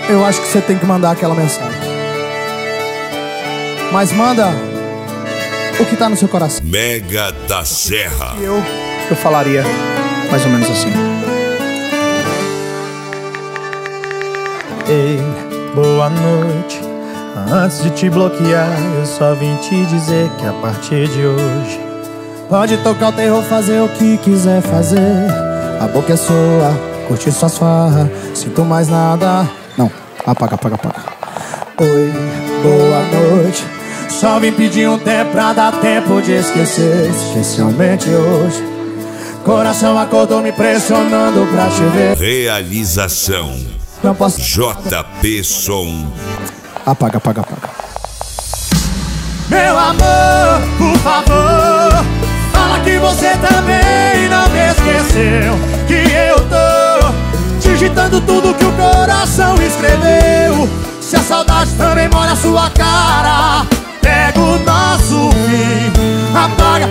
eu acho que você tem que mandar aquela mensagem. Mas manda o que tá no seu coração. Mega da Serra. Eu falaria mais ou menos assim: ei, boa noite. Antes de te bloquear, eu só vim te dizer que a partir de hoje pode tocar o terror, fazer o que quiser fazer. A boca é sua, curtir suas farras. Sinto mais nada. Não, apaga. Oi, boa noite. Só vim pedir um tempo pra dar tempo de esquecer. Especialmente hoje. Coração acordou me pressionando pra te ver. Realização Não posso. JP Som. Apaga. Meu amor, por favor, fala que você também não me esqueceu. Que eu tô digitando tudo que o coração escreveu. Se a saudade também molha a sua cara, pega o nosso fim. Apaga.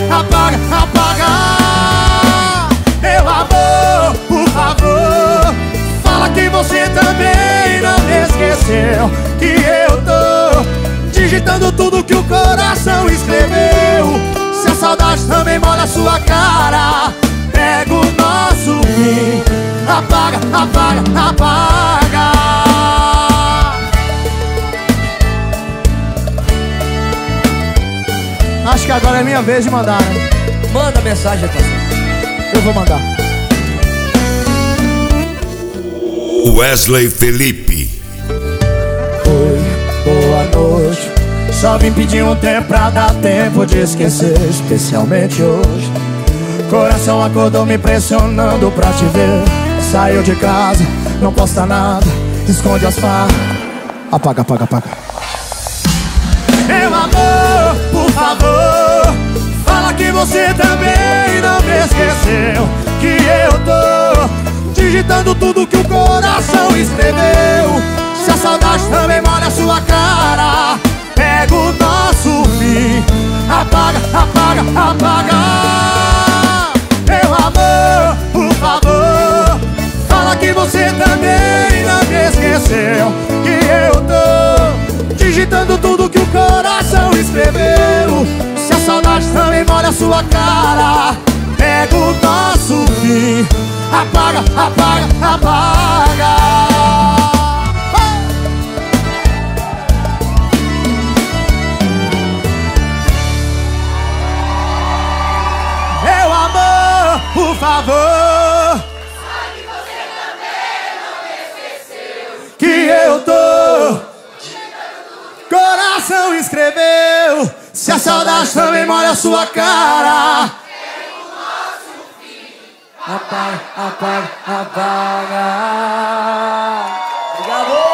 Meu amor, por favor, fala que você também não me esqueceu. Que eu tô digitando tudo que o coração escreveu. Se a saudade também molha a sua cara, pega o nosso fim. Apaga. Acho que agora é minha vez de mandar, né? Manda mensagem, atenção. Eu vou mandar. Wesley Felipe. Oi, boa noite. Só vim pedir um tempo pra dar tempo de esquecer. Especialmente hoje. Coração acordou me pressionando pra te ver. Saiu de casa, não posta nada, esconde as farras. Apaga. Meu amor, por favor, fala que você também não me esqueceu. Que eu tô digitando tudo que o coração escreveu. Se a saudade também molha a sua cara, pega o nosso fim. Apaga. Meu amor, por favor, fala que você também não me esqueceu. Que eu tô digitando tudo que o coração escreveu. Se a saudade também molha a sua cara, pega o nosso fim. Apaga. Meu amor, por favor, fala que você também não me esqueceu. Que eu tô coração escreveu. Se a saudade também molha a sua cara, é o nosso fim. Apaga. Obrigado.